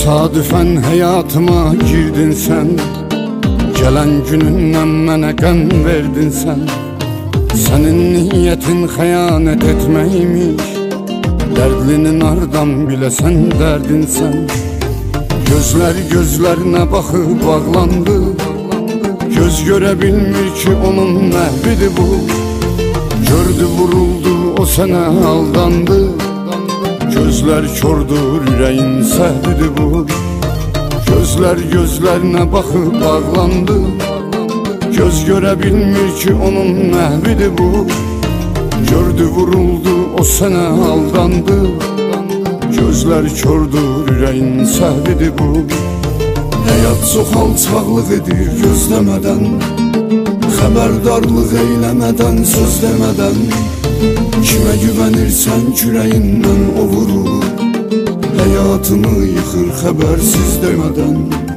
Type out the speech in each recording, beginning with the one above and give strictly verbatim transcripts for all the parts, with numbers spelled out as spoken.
Tesadüfen hayatıma girdin sen, gelen gününden mənə qəm verdin sen. Senin niyetin xəyanət etməkmiş, dərdlinin ardan bilesen derdin sen. Gözler gözlerine bakıp bağlandı, göz göre bilmir ki onun məhvidir bu. Gördü vuruldu o sana aldandı, gözler kördür yüreğin səhvidir bu. Gözler gözlerine bakıp bağlandı, göz göre bilmir ki onun məhvidir bu. Gördü vuruldu o sana aldandı, gözler kördür yüreğin səhvidir bu. Həyat çox alçaqlıq edir gözləmədən, xəbərdarlıq eyləmədən, söz demədən. Kimə güvənirsən küləyindən o vurur, həyatını yıxır xəbərsiz demədən.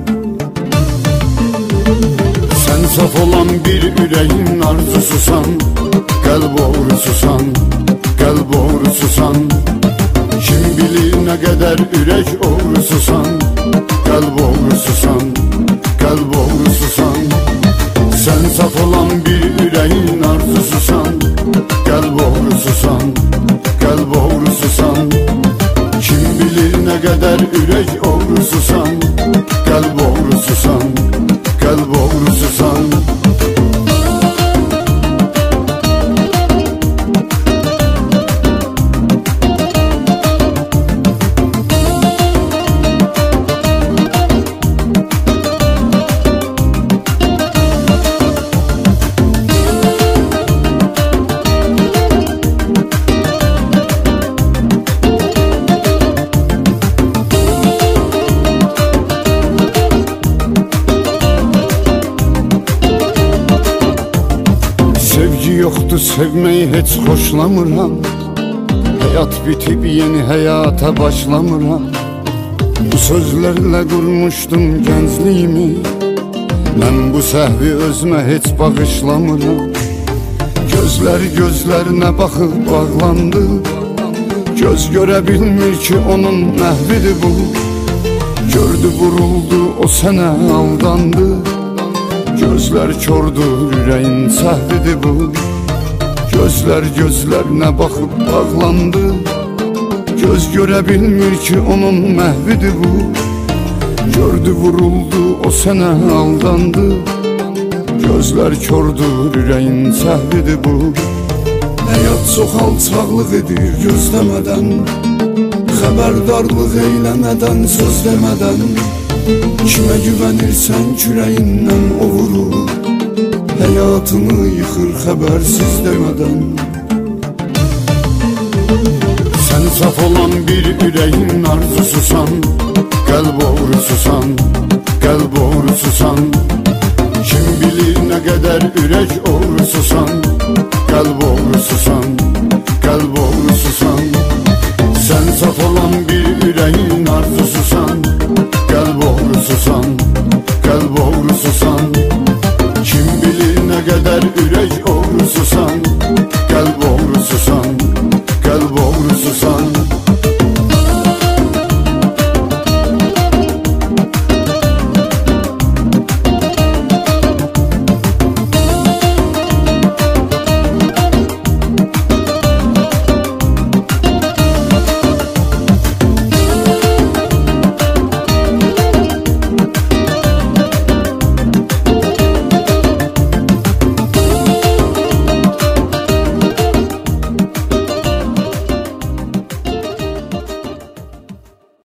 Sən saf olan bir ürəyin arzususan, qəlb oğrususan, qəlb oğrususan. Kim bilir ne kadar ürək oğrususan, qəlb oğrususan, qəlb oğrususan. Sen saf olan bir ürəyin arzususan, qəlb oğrususan, qəlb oğrususan. Kim bilir ne kadar ürək oğrususan, qəlb oğrususan, qəlb oğrususan. Yoktu sevmeyi hiç hoşlamıram, hayat bitip yeni hayata başlamıram. Bu sözlerle kurmuştum gençliğimi, ben bu səhvi özüme hiç bağışlamıram. Gözler gözlerine bakıp bağlandı, göz göre bilmir ki onun məhvidir bu. Gördü vuruldu o sana aldandı, gözler kördür yüreğin səhvidir bu. Gözler gözlerine bakıp bağlandı, göz göre bilmir ki onun məhvidir bu. Gördü vuruldu o sana aldandı, gözler kördür yüreğin səhvidir bu. Həyat çox alçaqlıq edir gözləmədən, xəbərdarlıq eyləmədən, söz demədən. Kimə güvənirsən küləyindən o vurur, həyatını yıxır xəbərsiz demədən. Sən saf olan bir ürəyin arzususan, qəlb oğrususan, qəlb oğrususan. Kim bilir ne kadar ürək oğrususan, qəlb oğrususan, qəlb oğrususan. Sən saf olan bir ürəyin arzususan,